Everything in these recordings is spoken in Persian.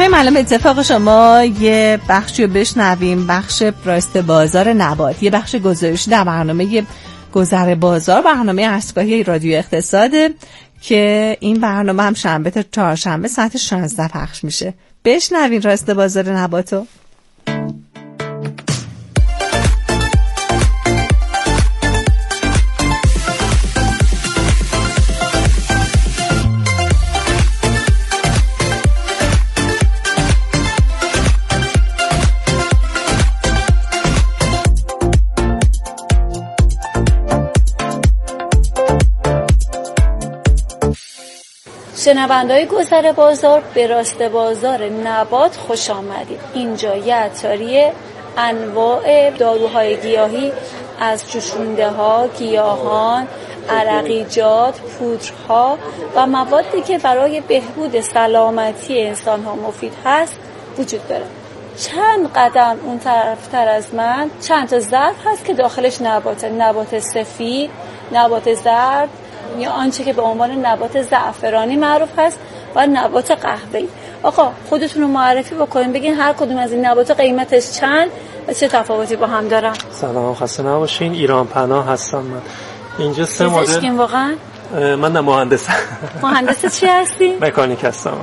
خیلی ممنونم. اتفاق شما یه بخشی رو بشنویم، بخش راست بازار نبات، یه بخش گزارشی در برنامه گذر بازار، برنامه هستگاهی رادیو اقتصاده که این برنامه هم شنبه تا چهارشنبه ساعت 16 پخش میشه. بشنوین راست بازار نباتو. شنونده‌های گذر بازار به راست بازار نبات خوش آمدید. اینجا یه عطاری انواع داروهای گیاهی از جوشونده‌ها، گیاهان، عرقیجات، پودرها و موادی که برای بهبود سلامتی انسان‌ها مفید هست وجود داره. چند قدم اون طرفتر از من چند تا ظرف هست که داخلش نبات سفید، نبات زرد یا آنچه که به عنوان نبات زعفرانی معروف هست و نبات قهوه‌ای. آقا خودتون رو معرفی بکنین، بگین هر کدوم از این نبات‌ها قیمتش چند و چه تفاوتی با هم دارن. سلام، خسته نباشین. ایران پناه هستم من. اینجا 3 مدل. واقعا من مهندسم. مهندس چی هستی؟ مکانیک هستم.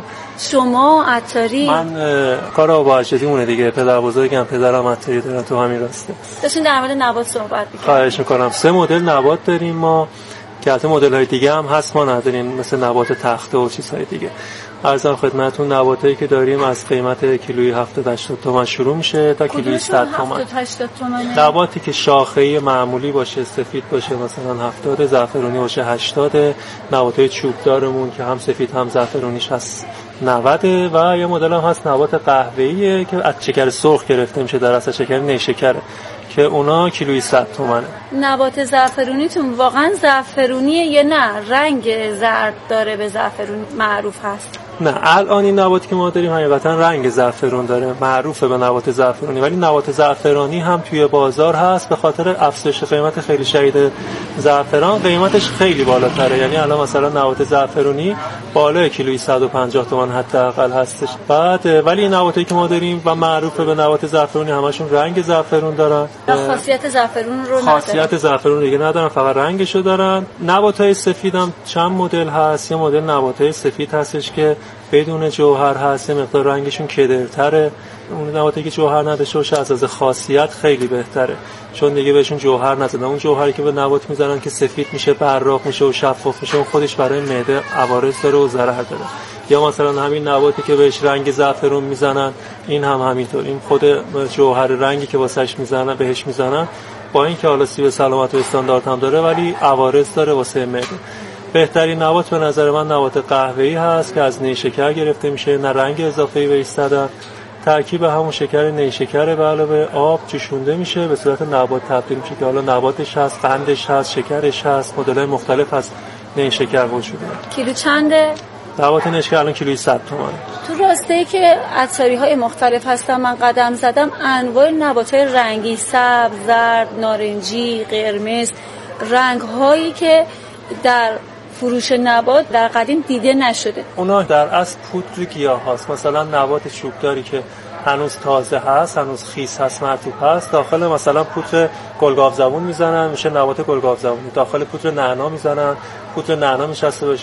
شما عطاری؟ من کار آب و هواشی مونه دیگه. پدر بزرگم پدرم عطاری دارن، تو همین راسته. داشتین در مورد نبات صحبت می‌کنید. خواهش می‌کنم. 3 مدل نبات داریم ما که البته مدل‌های دیگه هم هست، ما نداریم، مثل نبات تخته و چیزهای دیگه. عرضم خدمتتون نباتایی که داریم از قیمت کیلویی 70-80 تومان شروع میشه تا کیلویی 100 تومان. 70-80 تومانه. نباتی که شاخه‌ای معمولی باشه، سفید باشه، مثلا 70، زعفرانی باشه 80. نباتای چوبدارمون که هم سفید هم زعفرانیش هست 90. و یه مدل هم هست نبات قهوه‌ایه که از شکر سرخ گرفته میشه، در اصل شکر نیشکره که اونا کیلویی 100 تومانه. نبات زعفرونیتون واقعا زعفرونیه یا نه رنگ زرد داره به زعفرون معروف هست؟ نه، الان این نباتی که ما داریم حقیقتا رنگ زعفرون داره، معروفه به نبات زعفرونی، ولی نبات زعفرانی هم توی بازار هست. به خاطر افزایش قیمت خیلی شدید زعفران قیمتش خیلی بالاتره. یعنی الان مثلا نبات زعفرونی بالای کیلویی 150 تومان حداقل هستش. بعد ولی این نباتایی که ما داریم و معروفه به نبات زعفرونی همشون رنگ زعفرون دارن. خاصیت زعفرون رو ندارن. خاصیت زعفرون دیگه ندارن، فقط رنگشو دارن. نباتای سفید هم چند مدل هست. یه مدل نباتای سفید هستش که بدون جوهر هست، یه مقدار رنگشون کدرتره. اون نباتی که جوهر نداشته باشه از خاصیت خیلی بهتره، چون دیگه بهشون جوهر نزدن. اون جوهری که به نبات میذارن که سفید میشه، براق میشه و شفاف میشه، اون خودش برای معده عوارض داره و ضرر داره. یا مثلا همین نباتی که بهش رنگ زعفرون میزنن، این هم همینطور. این خود جوهر رنگی که واسش میزنن بهش میزنن، با اینکه حالا سیب سلامت و استاندارد هم داره ولی عوارض داره واسه معده. بهترین نبات به نظر من نبات قهوه‌ای هست که از نیشکر گرفته میشه، نه رنگ اضافه‌ای بهش زدن. ترکیب همون شکر نیشکر به علاوه آب جوشونده میشه، به صورت نبات تبدیل میشه که حالا نباتش هست، قندش هست، شکرش هست، مدل‌های مختلف هست. نیشکر وجود داره. کیلو چنده؟ نبات نیشکر الان کیلویی 100 تومانه. تو راسته که عطاری‌های مختلف هستن من قدم زدم، انواع نبات‌های رنگی، سبز، زرد، نارنجی، قرمز، رنگ‌هایی که در فروش نبات در قدیم دیده نشده. اونا در اصل پودر گیاه هاست. مثلا نبات چوبداری که هنوز تازه هست، هنوز خیس هست، مرطوب هست، داخل مثلا پودر گلگاو زبون میزنن، میشه نبات گلگاو زبونی. داخل پودر نعنا میزنن، پودر نعنا میشسته بهش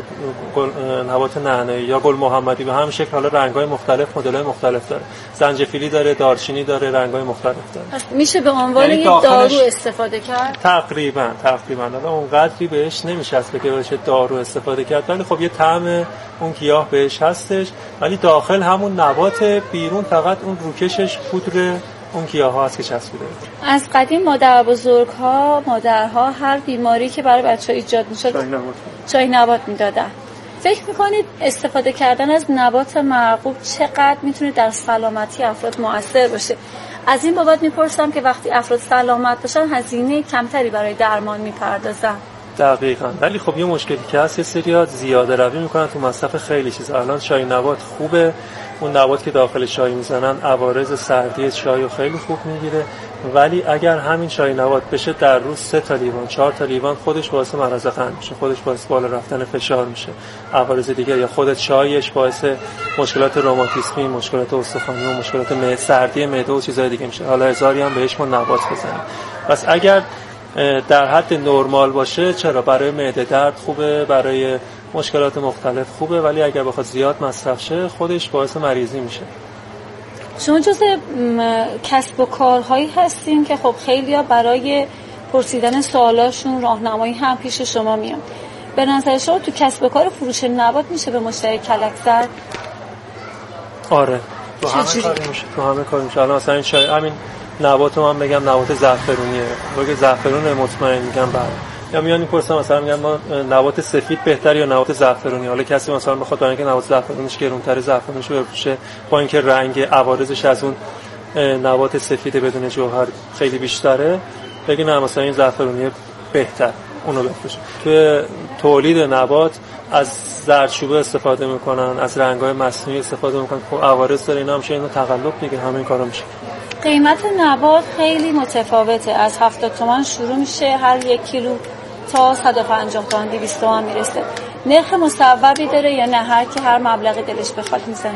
نبات نعنایی یا گل محمدی. به همین شکل حالا رنگ‌های مختلف، مدل‌های مختلف داره. زنجفیلی داره، دارچینی داره، رنگ‌های مختلف داره. میشه به عنوان یک دارو استفاده کرد؟ تقریبا حالا اون قدری بهش نمیشسته که بشه دارو استفاده کرد، ولی خب یه طعم اون گیاه بهش هستش. ولی داخل همون نبات، بیرون فقط اون روکشش پودر اون گیاها هست که چسبیده. از قدیم مادرها هر بیماری که برای بچه‌ها ایجاد میشد چای نبات میدادن. فکر میکنید استفاده کردن از نبات مرغوب چقدر میتونه در سلامتی افراد مؤثر باشه؟ از این بابت میپرسم که وقتی افراد سلامت باشن هزینه کمتری برای درمان میپردازن. دقیقاً. ولی خب یه مشکلی که هست، یه سری‌ها زیاده روی میکنن تو مصرف خیلی چیزا. الان چای نبات خوبه، اون نبات که داخل چای میزنن عوارض سردی چای رو خیلی خوب میگیره، ولی اگر همین چای نبات بشه در روز 3 تا لیوان 4 تا لیوان، خودش باعث مرض قند میشه، خودش باعث بالا رفتن فشار میشه، عوارض دیگه، یا خود چایش باعث مشکلات روماتیسمی، مشکلات استخوانی و مشکلات سردی معده و چیزای دیگه میشه. حالا هزاری هم بهش ما نبات بزنیم. پس اگر در حد نرمال باشه، چرا برای معده درد خوبه، برای مشکلات مختلف خوبه، ولی اگر بخواد زیاد مصرف شه خودش باعث مریضی میشه. شما جز کسب و کارهایی هستین که خب خیلی‌ها برای پرسیدن سوالاشون راهنمایی هم پیش شما میان. به نظر شما تو کسب و کار فروش نبات میشه به مشتری کلک زد؟ آره، تو همه کار میشه. الان مثلا این چای، همین نبات من بگم نبات زعفرونیه، بگه زعفرون مطمئن میگم بعد، یا میان میپرسن مثلا میگن ما نبات سفید بهتر یا نبات زعفرونی. حالا کسی مثلا بخواد برای اینکه نبات زعفرونیش گرونتره زعفرونیش رو بفروشه با اینکه رنگ عوارضش از اون نبات سفید بدون جوهر خیلی بیشتره، بگه نه مثلا این زعفرونی بهتر، اونو بفروشه. تو تولید نبات از زردچوبه استفاده میکنن، از رنگ‌های مصنوعی استفاده میکنن، خب عوارض داره، اینا هم میشه اینو تقلب دیگه، همین کارا میشه. قیمت نبات خیلی متفاوته، از 70 تومان شروع میشه هر 1 کیلو تا 150 تومان 200 تومان میرسه. نرخ مصوبی داره یا نه هر کی هر مبلغی دلش بخواد میزنه؟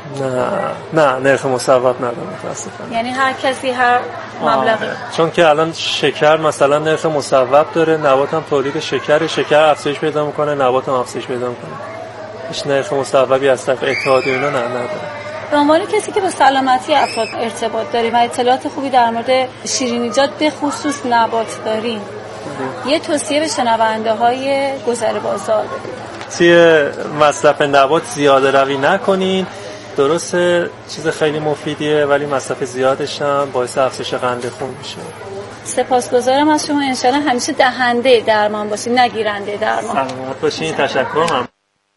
نه نرخ مصوب نداره متاسفانه. یعنی هر کسی هر مبلغی. چون که الان شکر مثلا نرخ مصوب داره، نبات هم تولید شکر افزایش پیدا میکنه، نبات هم افزایش پیدا میکنه. هیچ نرخ مصوبی از طرف اتحادیه اینا نداره. به عنوان کسی که با سلامتی افراد ارتباط داریم و اطلاعات خوبی در مورد شیرینیجات به خصوص نبات داریم، یه توصیه به شنونده های گذر بازار بدید. توی مصرف نبات زیاده روی نکنین. درسته چیز خیلی مفیدیه، ولی مصرف زیادش هم باعث افزایش قند خون میشه. سپاسگزارم از شما، انشالله همیشه دهنده درمان باشین، نگیرنده درمان. سلامت باشین. تشکرم.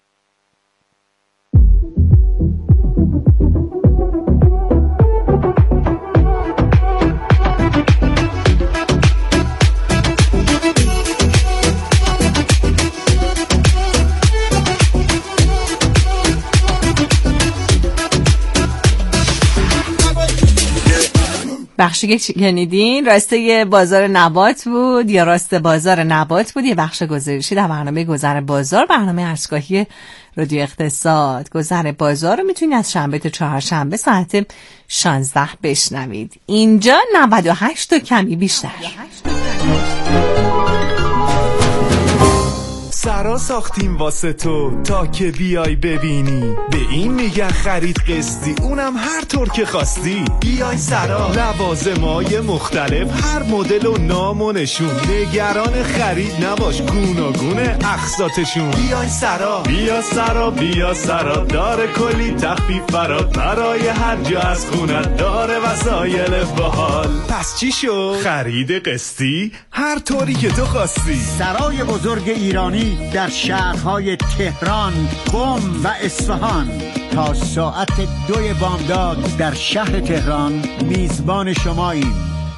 بخشی که شنیدین راسته بازار نبات بود یا راست بازار نبات بود، یه بخش گزارشی در برنامه گذر بازار، برنامه ارزگاهی رادیو اقتصاد. گذر بازار رو میتونید از شنبه تا چهارشنبه ساعت 16 بشنوید. اینجا 98 و کمی بیشتر. سرا ساختیم واسه تو تا که بیای ببینی، به این میگن خرید قسطی، اونم هر طور که خواستی. بیای سرا، لوازمای مختلف، هر مدل و نام و نشون، نگران خرید نباش، گوناگون اقساطشون. بیای سرا، بیا سرا، بیا سرا، داره کلی تخفیف برات، برای هر جا از خونت داره وسایل باحال. پس چی شو؟ خرید قسطی هر طوری که تو خواستی. سرای بزرگ ایرانی در شهرهای تهران، قم و اصفهان تا ساعت 2 بامداد در شهر تهران میزبان شماییم.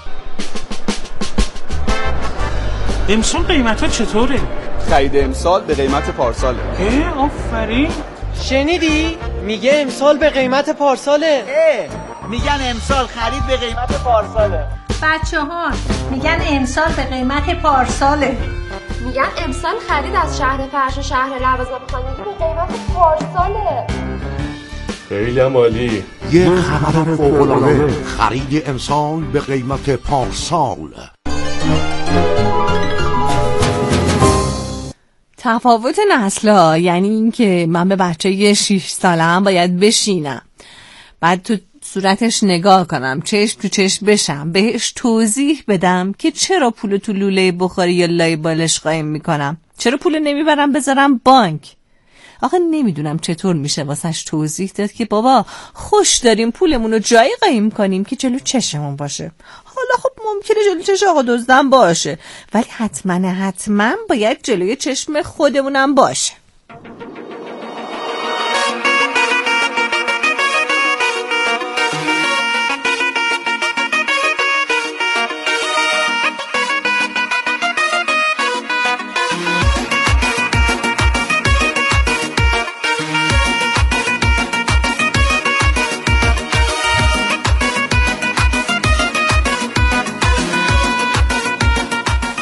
امسال قیمت ها چطوره؟ خرید امسال به قیمت پارساله. آفرین. شنیدی؟ میگه امسال به قیمت پارساله. میگن امسال خرید به قیمت پارساله. بچه‌ها میگن امسال به قیمت پارساله. میگن امسال خرید از شهر فرش و شهر لوازم خانگی به قیمت پارساله. خیلی عالی. یه خبر فوق‌العاده، خرید امسال به قیمت پارسال. تفاوت نسل‌ها یعنی این که من به بچه 6 سالم باید بشینم، بعد تو صورتش نگاه کنم، چشم تو چشم بشم، بهش توضیح بدم که چرا پول تو لوله بخاری یا لای بالش قایم میکنم، چرا پول نمیبرم بذارم بانک. آخه نمیدونم چطور میشه واسش توضیح داد که بابا خوش داریم پولمون رو جایی قایم کنیم که جلو چشمون باشه. حالا خب ممکنه جلو چشم آقا دزدم باشه، ولی حتما باید جلوی چشم خودمونم باشه.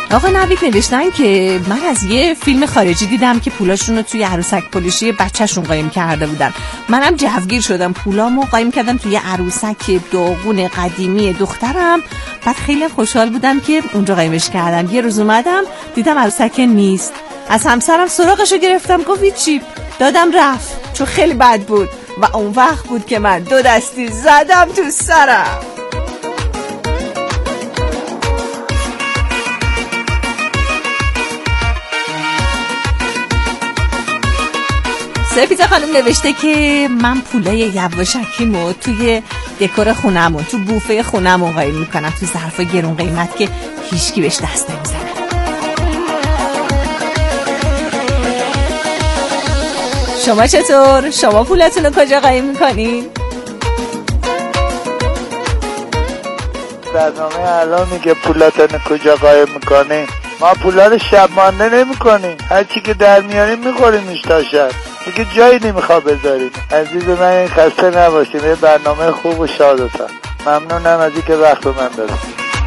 آقا نوید نوشتن که من از یه فیلم خارجی دیدم که پولاشون رو توی عروسک پولیشی بچه‌شون قایم کرده بودن. منم جوگیر شدم، پولامو قایم کردم توی عروسک داغون قدیمی دخترم. بعد خیلی خوشحال بودم که اونجا قایمش کردم. یه روز اومدم دیدم عروسک نیست. از همسرم سراغشو گرفتم، گفت چی؟ دادم رفت چون خیلی بد بود. و اون وقت بود که من 2 دستی زدم تو سرم. سپیده خانم نوشته که من پولای یواشکیمو توی دکور خونمون، تو بوفه خونمون قایم میکنم، تو ظرف گرون قیمت که هیچکی بهش دست نمیزنه. شما چطور؟ شما پولتون رو کجا قایم میکنین؟ برنامه الان میگه پولتون کجا قایم میکنین. ما پولا رو شب مانده نمی کنیم، هرچی که در میاریم میخوریمش تا شب، دیگه جایی نمیخوا بذاریم. عزیز من خسته نباشیم، یه برنامه خوب و شادتان. ممنونم از اینکه وقت رو من دادم.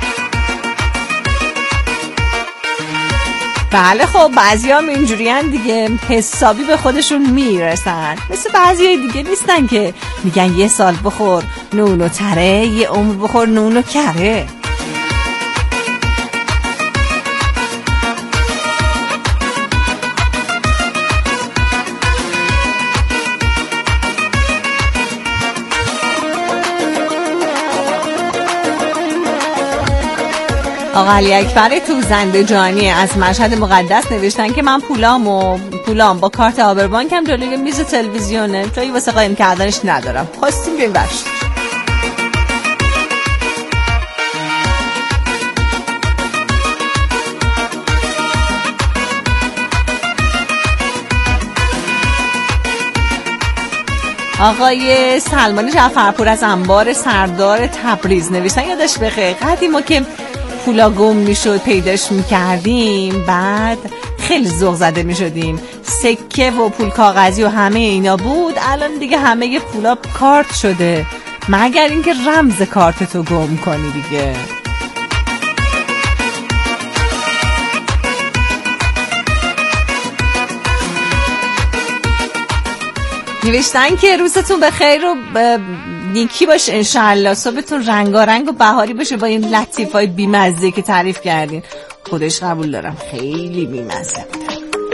بله خب بعضی هم اینجوری هن دیگه، حسابی به خودشون میرسن. مثل بعضی های دیگه نیستن که میگن یه سال بخور نون و تره، یه عمر بخور نون و کره. آقا علی اکبر تو زندجانی از مشهد مقدس نوشتن که من پولام با کارت آبربانکم جلوی میز تلویزیونه، جایی واسه قایم کردنش ندارم. خواستیم بریم برشت. آقای سلمان جعفرپور از انبار سردار تبریز نوشتن یادش بخیر قدیما که پولا گم میشد پیداش میکردیم، بعد خیلی ذوق زده میشدیم. سکه و پول کاغذی و همه اینا بود، الان دیگه همه پولا کارت شده، مگر اینکه رمز کارتتو گم کنی دیگه. نوشتن که روزتون بخیر و نیکی باش انشالله، صبحتون رنگارنگ و بهاری باشه با این لطیفای بیمزه که تعریف کردین. خودش قبول دارم خیلی بیمزه بود.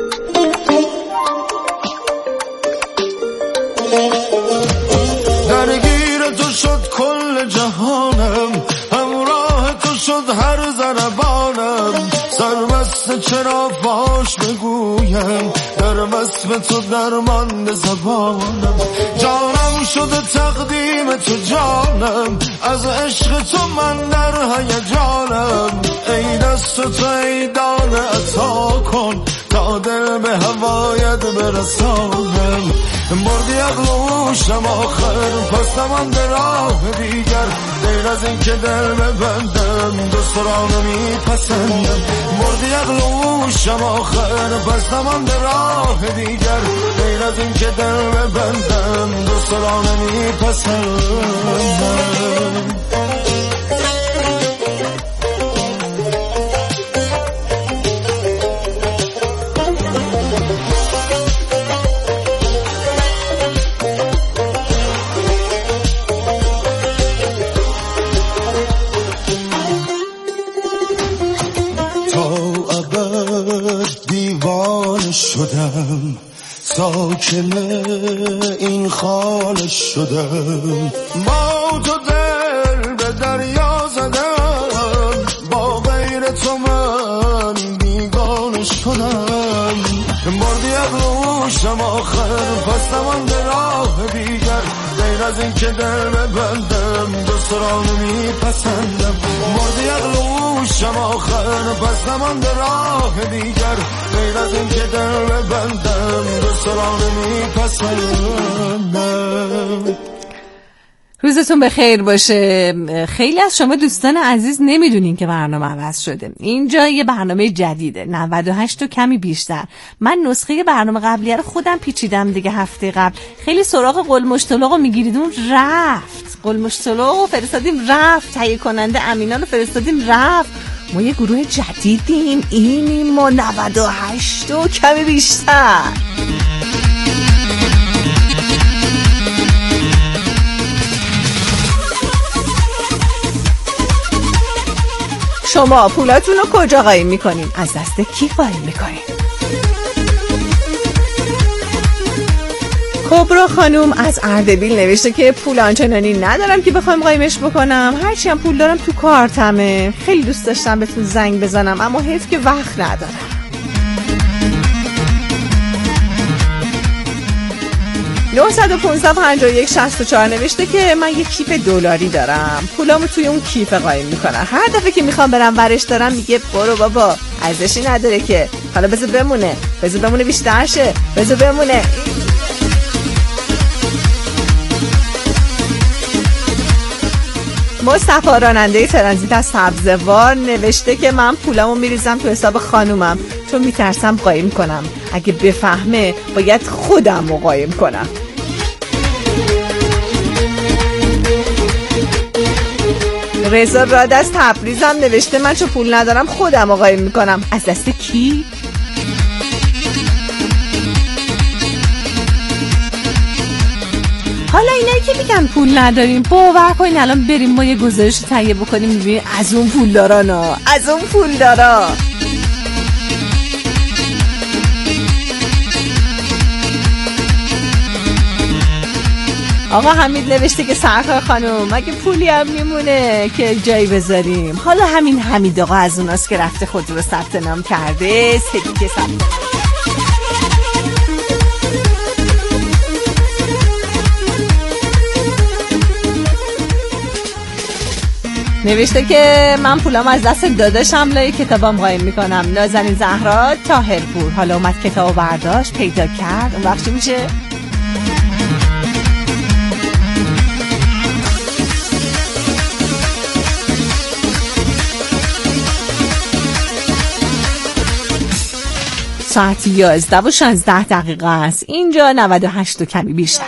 درگیر تو شد کل جهانم، همراه تو شد هر ضربانم، سرمست چرا فاش بگویم، در وصف تو درمانده زبانم، جانم شده تقدیم تو جانم، از عشق تو من در هیجانم، ای دست تو ای دانه عطا کن تا دل به هوایت برسانم، مردی اغلوشم آخر پس نمانده راه دیگر، غیر از این که دل ببندم دوست را نمیپسندم، مردی اغلوشم آخر پس نمانده راه دیگر، غیر از این که دل ببندم دوست را نمیپسندم. شدم ساکن این خانه شدم، با تو دل به دریا زدم، با غیر تو من بیگانه شدم، مردی اغلوشم آخر پس نمانده راه دیگر، غیر از این که دل ببندم دوست را نمیپسندم، مردی اغلوشم آخر پس نمانده راه دیگر، غیر از این که دل ببندم دوست را نمیپسندم. روزتون بخیر باشه. خیلی از شما دوستان عزیز نمیدونین که برنامه عوض شده. اینجا یه برنامه جدیده 98 و کمی بیشتر. من نسخه برنامه قبلیه رو خودم پیچیدم دیگه هفته قبل. خیلی سراغ قلمشتلق رو میگیرید، اون رفت. قلمشتلق رو فرستادیم رفت، تهیه کننده امینان رو فرستادیم رفت. ما یه گروه جدیدیم، اینیم ما 98 و کمی بیشتر. شما پولاتون رو کجا قایم میکنین؟ از دست کی قایم میکنین؟ کبرا خانوم از اردبیل نوشته که پول آنچنانی ندارم که بخوایم قایمش بکنم، هرچی هم پول دارم تو کارتمه. خیلی دوست داشتم بهتون زنگ بزنم اما حیف که وقت ندارم. نوصد و 551 نوشته که من یه کیف دلاری دارم، پولامو توی اون کیف قایم میکنم. هر دفعه که میخوام برم ورش دارم میگه برو بابا ارزشی نداره که، حالا بذار بمونه بیشتر شه، بذار بمونه. مصطفی راننده ترانزیت از سبزوار نوشته که من پولامو میریزم تو حساب خانومم چون میترسم قایم کنم، اگه بفهمه باید خودم رو قایم کنم. رضا راد از تبریزم نوشته من چون پول ندارم خودم رو قایم میکنم. از دست کی؟ حالا اینایی که میگن پول نداریم باور کنین الان بریم ما یه گزارش تهیه بکنیم میبینیم از اون پولدارا. آقا حمید نوشته که سرکار خانم اگه پولی هم میمونه که جایی بذاریم. حالا همین حمید آقا از اوناست که رفته خود رو ثبت نام کرده. سکه ثبت نام نوشته که من پولام از دست داداشم لای کتابام قایم میکنم. نازنین زهرا طاهرپور حالا اومد کتابو برداشت پیدا کرد، اون وقت چی میشه؟ ساعت 11:16 است. اینجا 98 و کمی بیشتر.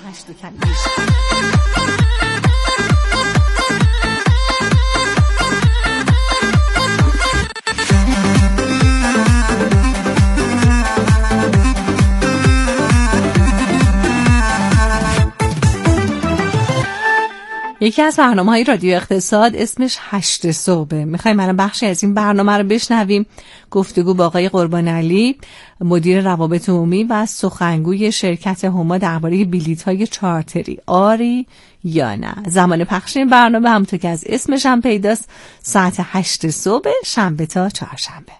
یکی از برنامه‌های رادیو اقتصاد اسمش 8 صبح. میخوایم الان بخشی از این برنامه رو بشنویم. گفتگو با آقای قربانعلی مدیر روابط عمومی و سخنگوی شرکت هما درباره بلیط‌های چارتری آری یا نه. زمان پخش این برنامه همونطور که از اسمش هم پیداست ساعت 8 صبح شنبه تا چهارشنبه.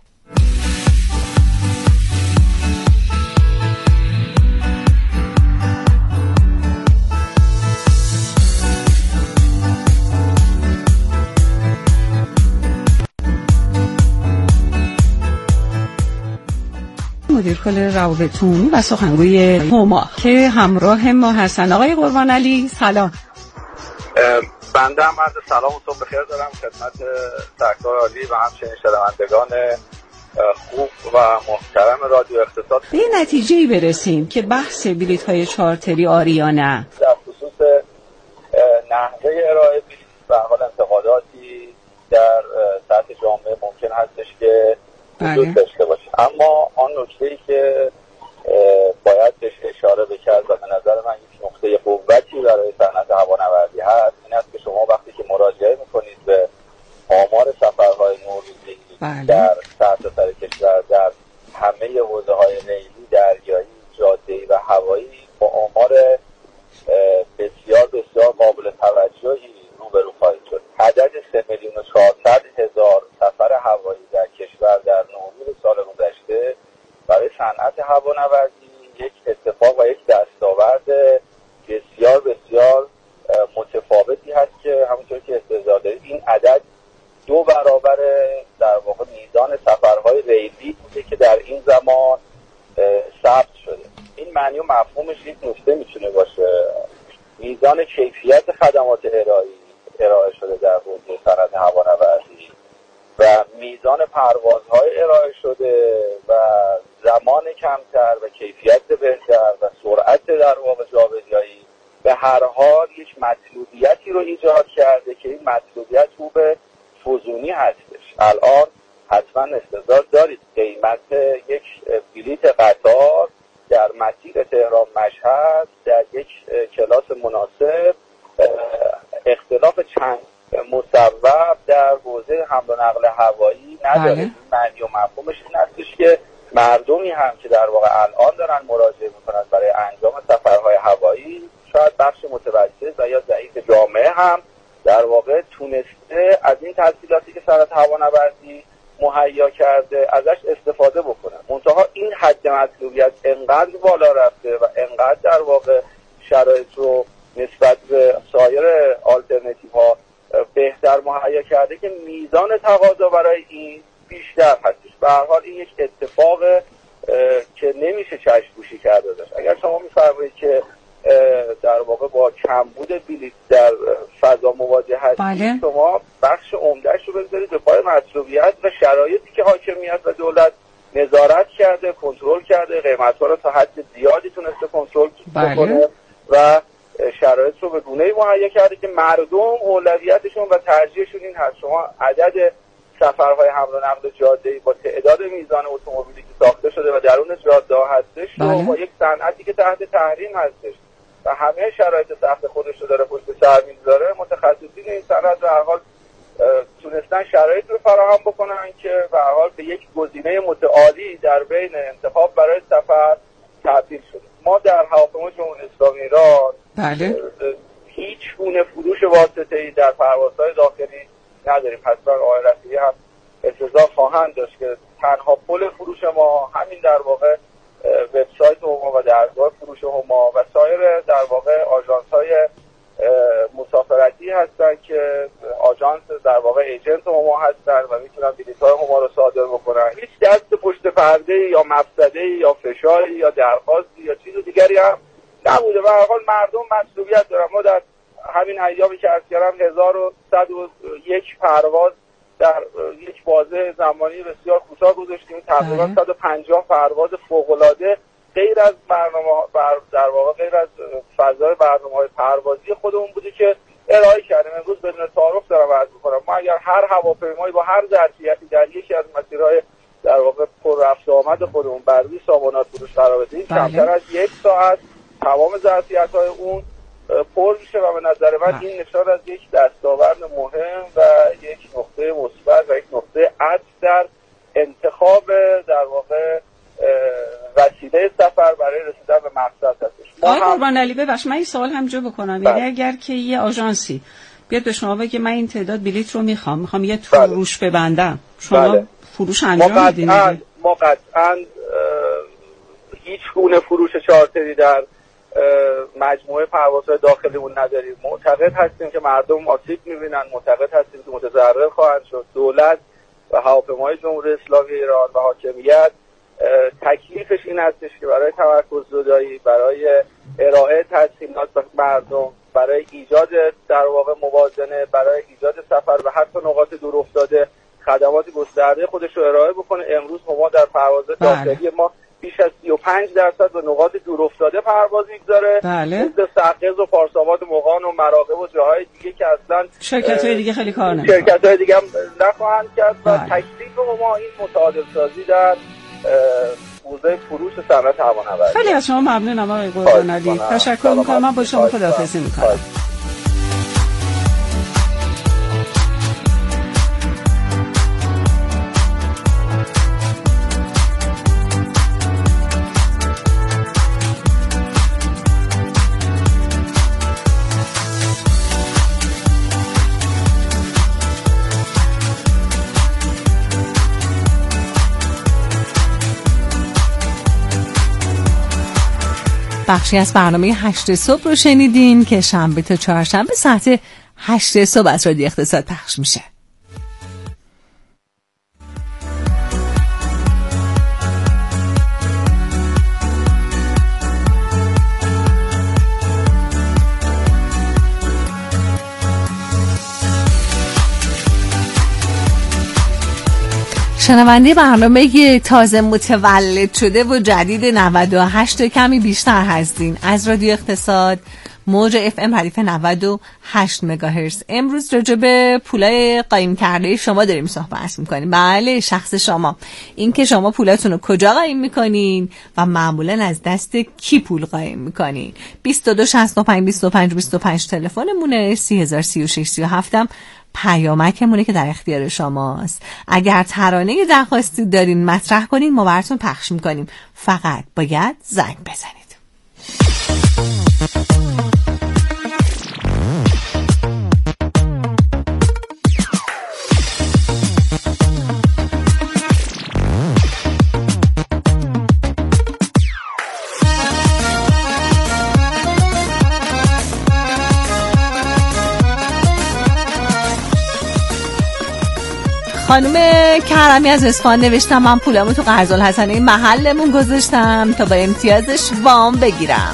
مدیر کل روابط عمومی و سخنگوی هما که همراه ما هستن. آقای قربانعلی سلام. بنده هم عرض سلام و صبح بخیر دارم خدمت سرکار عالی و همچنین شنوندگان خوب و محترم رادیو اقتصاد. به نتیجه‌ای برسیم که بحث بلیط‌های چارتری آری یا نه در خصوص نحوه ارائه بلیط و حال انتقاداتی در سطح جامعه ممکن هستش که وجود داشته باشه، اما آن نکته‌ای که باید بهش اشاره بکرد و به نظر من یک نقطه قوتی برای صنعت هوانوردی هست این است که شما وقتی که مراجعه میکنید به آمار سفرهای نوروزی در سرتاسر کشور در همه حوزه‌های ریلی، دریایی، جاده‌ای و هوایی با آمار بسیار بسیار قابل توجهی روبرو خواهید شد. عدد 3,400,000 سفر هوایی در کشور در نوروز سال گذشته برای صنعت هوانوردی یک اتفاق و یک دستاورد بسیار بسیار متفاوتی هست که همونطور که استحضار دارید این عدد 2 برابر در واقع میزان سفرهای ریلی بوده که در این زمان ثبت شده. این معنی و مفهومش یک نکته میتونه باشه. میزان کیفیت خدمات ارائه شده در حوزه صنعت هوانوردی و میزان پروازهای ارائه شده و زمان کمتر و کیفیت بهتر و سرعت در واقع جابجایی به هر حال یک مطلوبیتی رو ایجاد کرده که این مطلوبیت رو به فزونی هستش. الان حتما استعداد دارید قیمت یک بلیت قطار در مسیر تهران مشهد در یک کلاس مناسب اختلاف چند مصوب در حوزه حمل و نقل هوایی نداره. معنی و مفهومش این هستش که مردمی هم که در واقع الان دارن مراجعه میکنن برای انجام سفرهای هوایی، شاید بخش متوسط و یا ضعیف جامعه هم در واقع تونسته از این تسهیلاتی که صنعت هوانوردی مهیا کرده ازش استفاده بکنه. منتها این حد مطلوبیت انقدر بالا رفته و انقدر در واقع شرایط رو نسبت به سایر آلترناتیو ها بهتر مهیا کرده که میزان تقاضا برای این بیشتر هستش. به هر حال این یک اتفاق که نمیشه چشم‌پوشی کرده داشت. اگر شما می‌فرمایید که در واقع با کمبود بلیط در فضا مواجه هستید، شما بخش عمده‌اش رو بذارید به پای مطلوبیت و شرایطی که حاکمیت و دولت نظارت کرده، کنترل کرده، قیمت‌ها رو تا حد زیادی تونسته کنترل کنه و شرایط رو به گونه‌ای مهیا کرده که مردم اولویتشون و ترجیحشون این هست. شما عدد سفرهای حمل و نقل جاده‌ای با تعداد میزان اتومبیلی که ساخته شده و درون جاده‌ها هستش و با یک صنعتی که تحت تحریم هستش و همه شرایط سخت خودش رو داره پشت سر می‌ذاره، متخصصین این صنعت به هر حال تونستن شرایط رو فراهم بکنن که به هر حال به یک گزینه متعالی در بین انتخاب برای سفر تبدیل شده. ما در هواپیمای جمهوری اسلامی ایران هیچ گونه فروش واسطه‌ای در پروازهای داخلی نداریم. حتما آقای رفیعی هم انتظار خواهند داشت که تنها پل فروش ما همین در واقع وبسایت هما و درگاه فروش هما و سایر در واقع آژانس‌های مسافرتی هستن که آژانس در واقع ایجنت هما هستن و میتونن بلیط‌های هما رو صادر بکنن. هیچ دست پشت پرده یا مفسده یا فشاری یا درخواستی یا چیز دیگری هم نبوده. به هر حال مردم مسئولیت دارن. ما در همین ایامی که عرض کردم 1101 پرواز در یک بازه زمانی بسیار کوتاه گذاشتیم. تقریبا 150 پرواز فوق‌العاده غیر از برنامه در واقع غیر از فضای برنامه‌های پروازی خودمون بوده که ارائه کردیم. امروز بدون تعارف دارم عرض می‌کنم ما اگر هر هواپیمایی با هر ظرفیتی در یکی از مسیرهای در واقع پر رفت و آمد خودمون بر روی سامانات فروش قرار بدیم، کمتر از یک ساعت تمام ظرفیت‌های اون پر میشه و به نظر من این نشان از یک دستاورد مهم و یک نقطه مثبت و یک نقطه عطف در انتخاب در واقع وسیله سفر برای رسیدن به مقصد هستش. آقای قربان علی ببخش من این سوال همجا بکنم. یعنی اگر که یه آژانسی بیاد به شما بگه من این تعداد بلیط رو میخوام یه فروش ببندم، شما فروش انجام میدین؟ ما قطعاً هیچ گونه فروش چارتری در مجموعه پروازهای داخلیمون نداریم. معتقد هستیم که مردم آسیب می‌بینن، معتقد هستیم که متضرر خواهند شد. دولت و هواپیمای جمهوری اسلامی ایران و حاکمیت تکلیفش این هستش که برای تمرکز زدایی، برای ارائه تسهیلات به مردم، برای ایجاد در واقع موازنه، برای ایجاد سفر به حتی نقاط دور افتاده خدمات گسترده خودش رو ارائه بکنه. امروز ما در پرواز داخلی ما بیش از 35% به نقاط دور افتاده پرواز می‌گذاره. مثل سقز و پارساباد مغان و مراغب و جاهای دیگه که اصلا شرکت‌های دیگه خیلی کار نمی‌کنن. شرکت‌های دیگه هم نخواهند کرد و تکلیف ما این متعادل سازی در حوزه فروش صنعت هوانوردی. خیلی از شما ممنونم آقای قربان علی. تشکر می‌کنم. من با شما خداحافظی می‌کنم. بخشی از برنامه 8 صبح رو شنیدین که شنبه تا چهارشنبه ساعت 8 صبح از رادیو اقتصاد پخش میشه. شنونده برنامه تازه متولد شده و جدید 98 کمی بیشتر هستین از رادیو اقتصاد موج FM حریف 98 مگاهرتز. امروز راجع به پولای قایم کرده شما داریم صحبت میکنیم. بله، شخص شما، این که شما پولاتون رو کجا قایم میکنین و معمولا از دست کی پول قایم میکنین. 22 65 25 25 تلفنمونه، 3036 37 هم پیامکمونه که در اختیار شماست. اگر ترانه درخواستی دارین مطرح کنین، ما براتون پخش میکنیم. فقط باید زنگ بزنید. خانم کرمی از اصفهان نوشتم من پولمو تو قرض الحسنه محلمون گذاشتم تا با امتیازش وام بگیرم.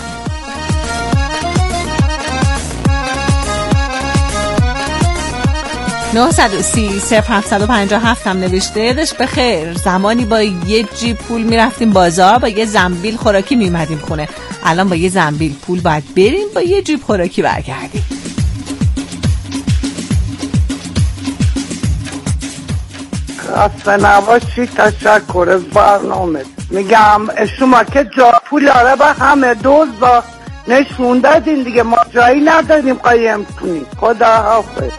(930) 0757 هم نوشته داشت بخیر. زمانی با یه جیب پول میرفتیم بازار، با یه زنبیل خوراکی میمدیم خونه. الان با یه زنبیل پول باید بریم با یه جیب خوراکی برگردیم. خسته نباشی، تشکر از برنامه. میگم شما که جا پول داره به همه دوزا نشون دادین دیگه، ما جایی نداریم قایم کنیم. خدا حافظ.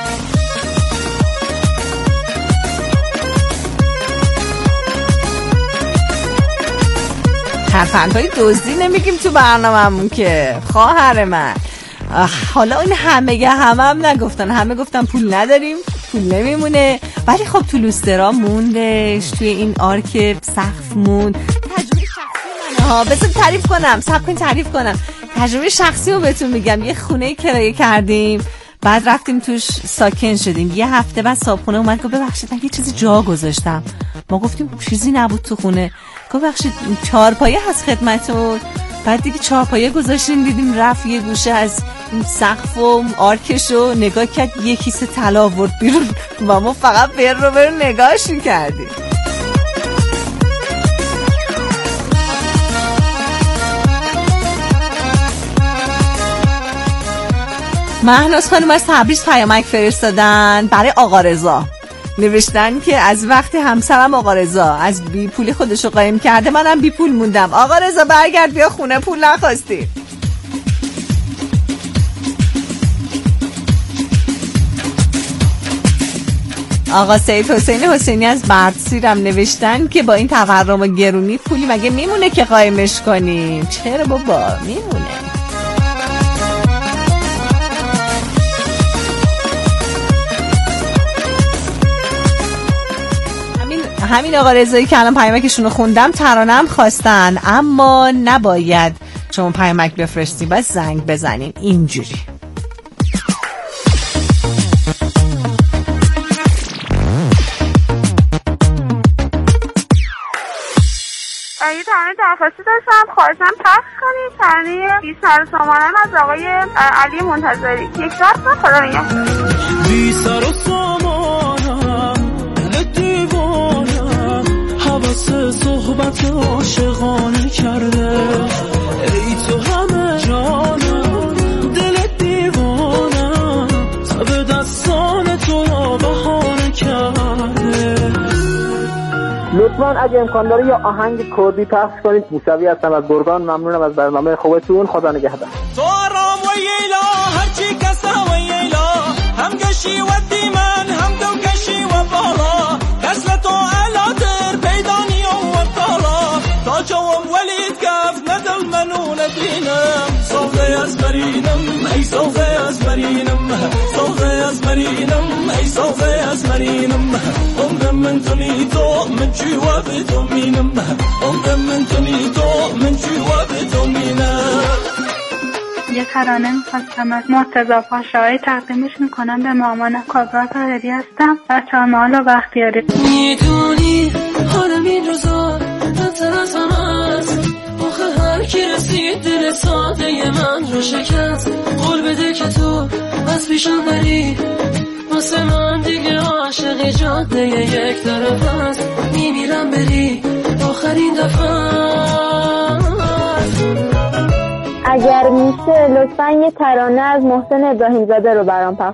ترفندهای دزدی نمیگیم تو برنامه‌مون که خواهر من. حالا این همه هم نگفتن، همه گفتن پول نداریم، پول نمیمونه. ولی خب تو لوسترا موندش، توی این آرک سقف موند. تجربه شخصی منه ها، بذار تعریف کنم، صبر کن تعریف کنم. تجربه شخصی رو بهتون میگم. یه خونه کرایه کردیم، بعد رفتیم توش ساکن شدیم. یه هفته بعد صاحبخونه اومد گفت ببخشید من یه چیزی جا گذاشتم. ما گفتیم چیزی نبود تو خونه. گفت ببخشید چهارپایه هست خدمتتون. بعد دیگه چهارپایه گذاشتیم، دیدیم رفت یه گوشه از این سقف و آرکش رو نگاه کرد، یه کیسه طلا آورد بیرون و ما فقط بر نگاهش می‌کردیم. مهناز خانم از تبریز پیامک فرستادن برای آقا رضا. نوشتن که از وقتی همسرم آقا رضا از بی پولی خودشو قایم کرده منم بی پول موندم. آقا رضا برگرد بیا خونه، پول نخواستی. آقا سید حسین حسینی از بردسیرم نوشتن که با این تورم و گرونی پولی مگه میمونه که قایمش کنیم؟ چرا بابا میمونه. همین آقا رضایی که الان پیامکشون رو خوندم ترانه‌ام خواستن، اما نباید شما پیامک بفرستین، باید زنگ بزنین اینجوری. یه ترانه درخواستی داشتم، خواهشم پخش کنید. ترانه بی سر سامانم از آقای علی منتظری. یک دست خدا نگهدار. بی سر و سامانم دل دیوانم حواس صحبت عاشقانه کرده. ای تو همه جانم دل دیوانم سب دستان تو را بهانه کرده. لطفاً اگه امکان داره یا آهنگ کردی پخش کنید. موسوی هستم از گرگان. ممنونم از برنامه خوبتون. خدا نگهدار. تو آرام و ییلا هرچی کسا و ییلا هم گشی و دیمن هم دو کشی و بالا کسل تو علاتر پیدانی و بالا تا جوام ولید کف ندل منو ندینم. صوغه از مرینم ای صوغه از مرینم، صوغه از مرینم ای صوغه از مرینم. عمرم من تونی تو من چی و به تو مینم، عمرم من تونی تو من چی و به تو مینم. یه ترانه میخواستم از مرتضی پاشایی تقدیمش میکنم به مامانم. کابرا طاهری هستم و چهارمحال و بختیاری. میدونی حالم این روزا بدتر از همه است. آخه هر کی رسید دل ساده من رو شکست. قول بده که تو از پیشم بری، واسه من دیگه عاشق جاده یک طرف است. میمیرم بری آخرین دفعه. اگر میشه لطفا یه ترانه از محسن ابراهیم زاده رو برام پخش